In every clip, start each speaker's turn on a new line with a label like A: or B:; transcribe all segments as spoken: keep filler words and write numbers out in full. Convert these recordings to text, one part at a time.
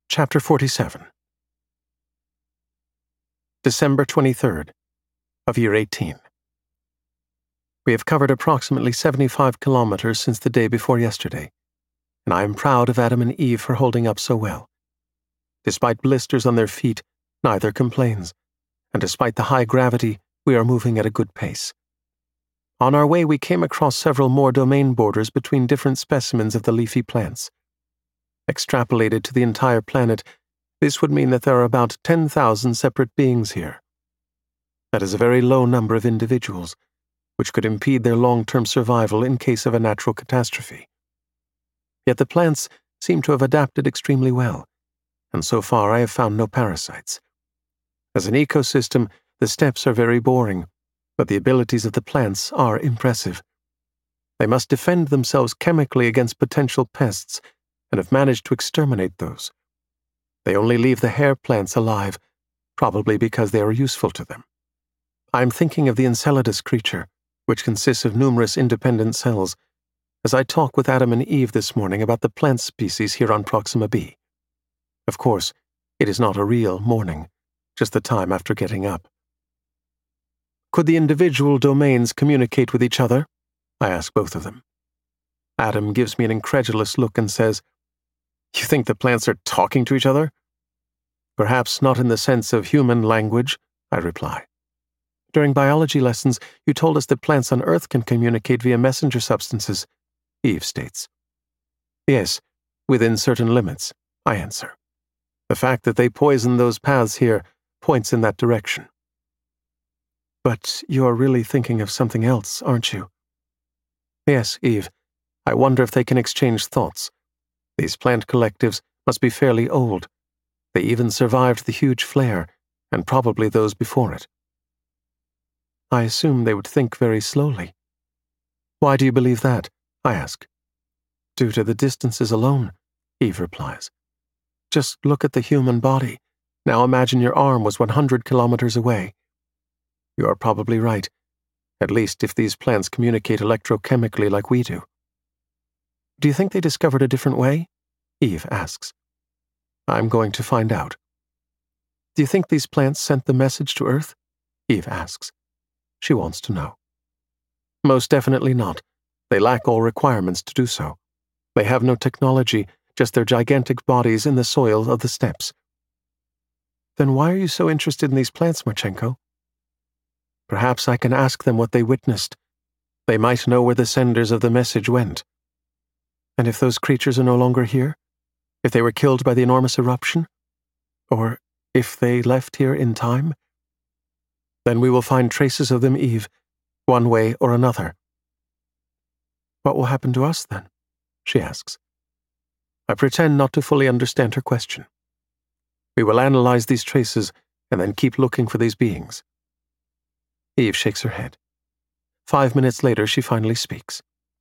A: Chapter forty-seven. December twenty-third, of year eighteen. We have covered approximately seventy-five kilometers since the day before yesterday, and I am proud of Adam and Eve for holding up so well. Despite blisters on their feet, neither complains, and despite the high gravity, we are moving at a good pace. On our way, we came across several more domain borders between different specimens of the leafy plants. Extrapolated to the entire planet, this would mean that there are about ten thousand separate beings here. That is a very low number of individuals, which could impede their long-term survival in case of a natural catastrophe. Yet the plants seem to have adapted extremely well, and so far I have found no parasites. As an ecosystem, the steppes are very boring, but the abilities of the plants are impressive. They must defend themselves chemically against potential pests, and have managed to exterminate those. They only leave the hair plants alive, probably because they are useful to them. I am thinking of the Enceladus creature, which consists of numerous independent cells, as I talk with Adam and Eve this morning about the plant species here on Proxima b. Of course, it is not a real morning, just the time after getting up. Could the individual domains communicate with each other? I ask both of them. Adam gives me an incredulous look and says, "You think the plants are talking to each other?" "Perhaps not in the sense of human language," I reply. "During biology lessons, you told us that plants on Earth can communicate via messenger substances," Eve states. "Yes, within certain limits," I answer. "The fact that they poison those paths here points in that direction." "But you are really thinking of something else, aren't you?" "Yes, Eve. I wonder if they can exchange thoughts. These plant collectives must be fairly old. They even survived the huge flare, and probably those before it." "I assume they would think very slowly." "Why do you believe that?" I ask. "Due to the distances alone," Eve replies. "Just look at the human body. Now imagine your arm was one hundred kilometers away." "You are probably right, at least if these plants communicate electrochemically like we do." "Do you think they discovered a different way?" Eve asks. "I'm going to find out." "Do you think these plants sent the message to Earth?" Eve asks. She wants to know. "Most definitely not. They lack all requirements to do so. They have no technology, just their gigantic bodies in the soil of the steppes." "Then why are you so interested in these plants, Marchenko?" "Perhaps I can ask them what they witnessed. They might know where the senders of the message went." "And if those creatures are no longer here? If they were killed by the enormous eruption? Or if they left here in time?" "Then we will find traces of them, Eve, one way or another." "What will happen to us, then?" she asks. I pretend not to fully understand her question. "We will analyze these traces and then keep looking for these beings." Eve shakes her head. Five minutes later, she finally speaks.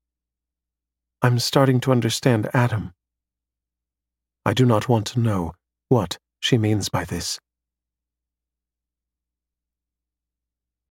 A: "I'm starting to understand Adam." I do not want to know what she means by this.